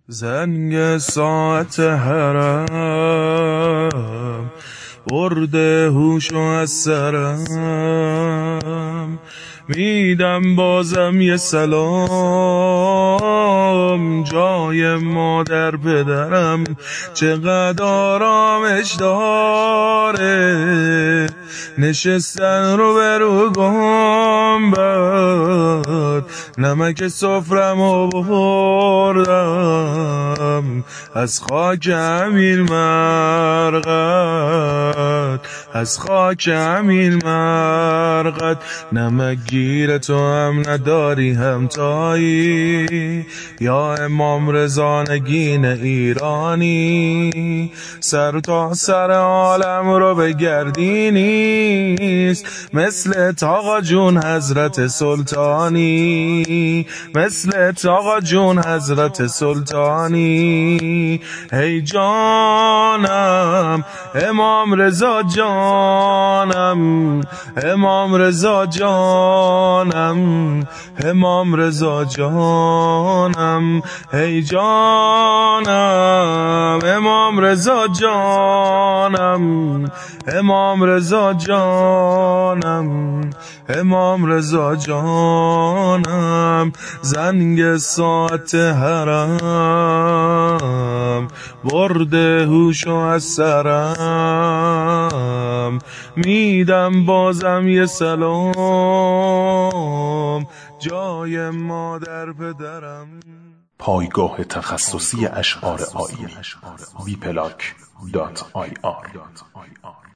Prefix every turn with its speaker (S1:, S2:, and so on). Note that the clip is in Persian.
S1: زنگ ساعت حرم برده هوشو از سرم، میدم بازم یه سلام جای مادر پدرم. چقدر آرامش داره نشستن رو به رو گنبد، نمک سفرمو بردم از خاک همین مرقد، از خاک همین مرقد. نمک گیر تو هم نداری همتایی، یا امام رضا نگین ایرانی، سر تا سر عالم رو بگردی نیست مثل آقا جون حضرت سلطانی، مثل آقا جون حضرت سلطانی. ای جانم امام رضا جانم، امام رضا جانم، امام رضا جانم. ای جانم امام رضا جانم، امام رضا جانم، امام رضا جانم. زنگ ساعت حرم برده هوشو از سرم، میدم بازم یه سلام جای مادر پدرم.
S2: پایگاه تخصصی اشعار آیینی wplac.ir